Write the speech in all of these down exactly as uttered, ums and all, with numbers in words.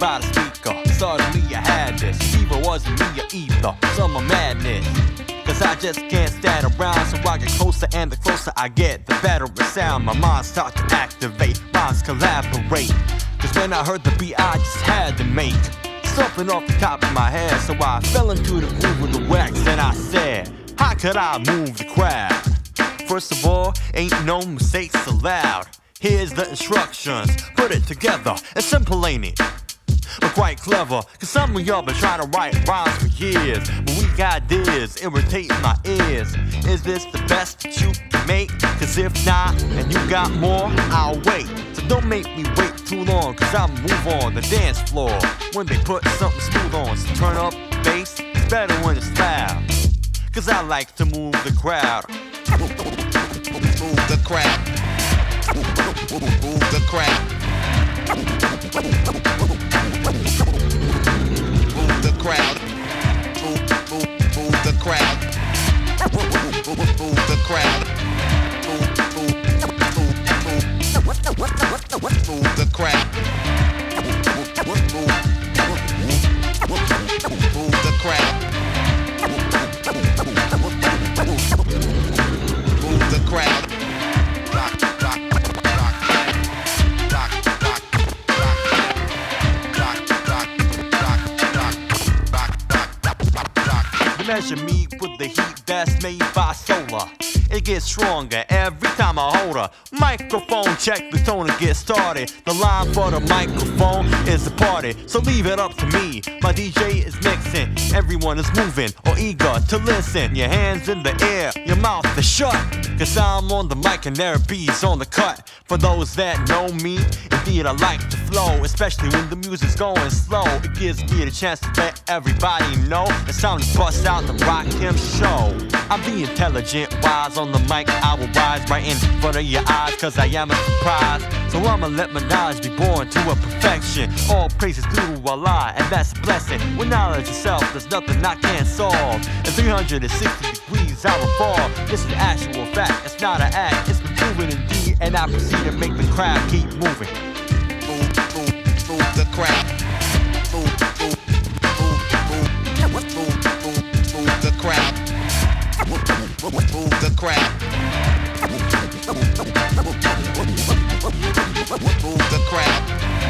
by the speaker. Suddenly I had this fever, wasn't me or either. Summer madness. Cause I just can't stand around, so I get closer, and the closer I get, the better it sound. My mind starts to activate, minds collaborate. Cause when I heard the beat, I just had to make something off the top of my head. So I fell into the groove with the wax, and I said, how could I move the crowd? First of all, ain't no mistakes allowed. Here's the instructions, put it together, it's simple ain't it? But quite clever, cause some of y'all been trying to write rhymes for years. But weak ideas irritating my ears. Is this the best that you can make? Cause if not, and you got more, I'll wait. So don't make me wait too long, cause I'll move on the dance floor when they put something smooth on. So turn up the bass, it's better when it's loud. Cause I like to move the crowd. Move the crowd. Move the crowd. Move the crowd. Move, move, move the crowd. Move, move the crowd. Move, move, move, move, move the crowd. Move, move, move the crowd. Move the crowd. Rock, rock, rock, rock, rock, rock, rock, rock, rock, rock. You measure me with the heat that's made by solar. It gets stronger every time I hold a microphone. Check the tone and get started. The line for the microphone is a party, so leave it up to me. My D J is mixing, everyone is moving or eager to listen. Your hands in the air, your mouth is shut, cause I'm on the mic and there beats on the cut. For those that know me, indeed I like to flow, especially when the music's going slow. It gives me the chance to let everybody know it's time to bust out the Rock Him show. I'm the intelligent, wise on the mic, I will rise right in front of your eyes, cause I am a surprise. So I'ma let my knowledge be born to a perfection. All praises due to Allah, and that's a blessing. With knowledge itself, there's nothing I can't solve. In three hundred sixty degrees I will fall. This is actual fact, it's not an act, it's been proven indeed. And I proceed to make the crowd keep moving. Move, move, move the crowd. Move, move, move, move, move, move, move the crowd. Move, move, move the crowd. Move the crowd.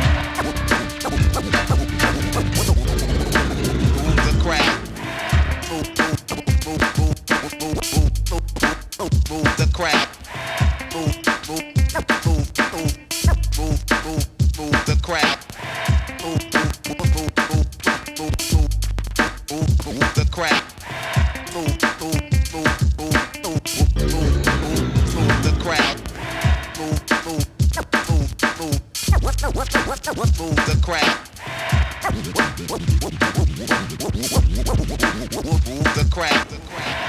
Move the crowd. Move, move, move, move, move, move, move the crowd. Move, move, move, move, move, move, move the crowd. Move, move, move, move, move, move, move the crowd. Move, move, move, move, move, move, move the crowd. Move, move, move, move, move the crowd. Move the crowd.